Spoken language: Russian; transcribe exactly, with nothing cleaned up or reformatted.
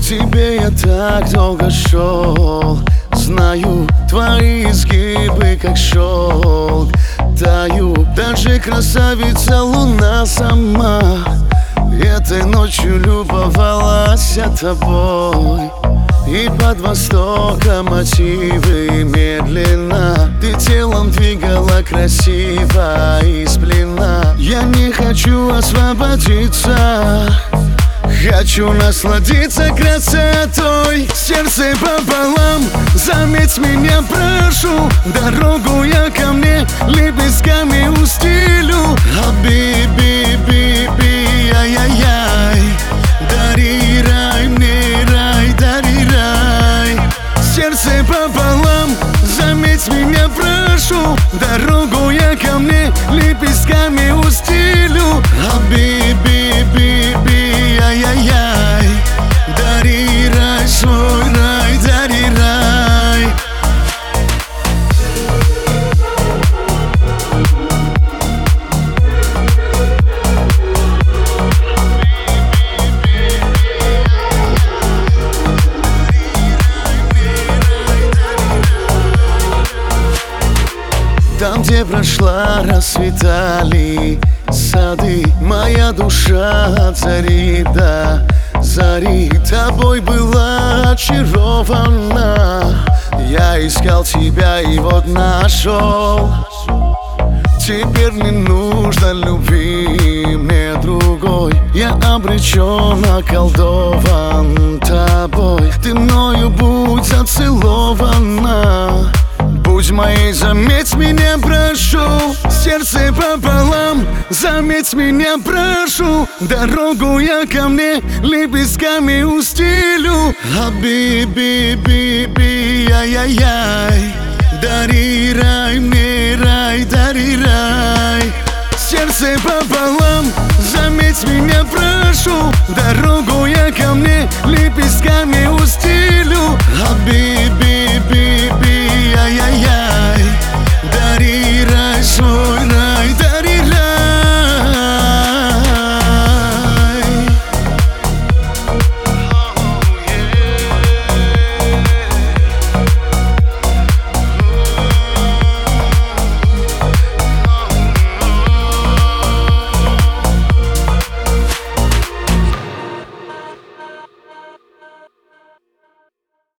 тебе я так долго шел. Знаю, твои изгибы как шелк тают. Даже красавица луна сама этой ночью любовалась тобой. И под востоком мотивы медленно ты телом двигала красиво из плена. Я не хочу освободиться, хочу насладиться красотой. Сердце пополам, заметь меня, прошу. Дорогу я ко мне лепестками устелю. Хаби-би, би-би, ай-яй-яй. Дари рай мне, рай, дари рай. Сердце пополам, заметь меня, прошу. Дорогу я ко мне лепестками устелю. Хаби-би, би-би, ай-яй-яй. Дари рай, свой рай, дари рай. Там, где прошла, расцветали сады, моя душа от зари до зари тобой была очарована. Я искал тебя и вот нашел. Теперь не нужно любви мне другой. Я обречен, околдован тобой. Ты мною будь зацелована. Будь моей, заметь меня, прошу. Сердце пополам, заметь меня, прошу. Дорогу я ко мне лепестками устелю. Хаби-би, би-би, ай-яй-яй. Дари рай мне, рай, дари рай. Сердце пополам, заметь меня, прошу. Дорогу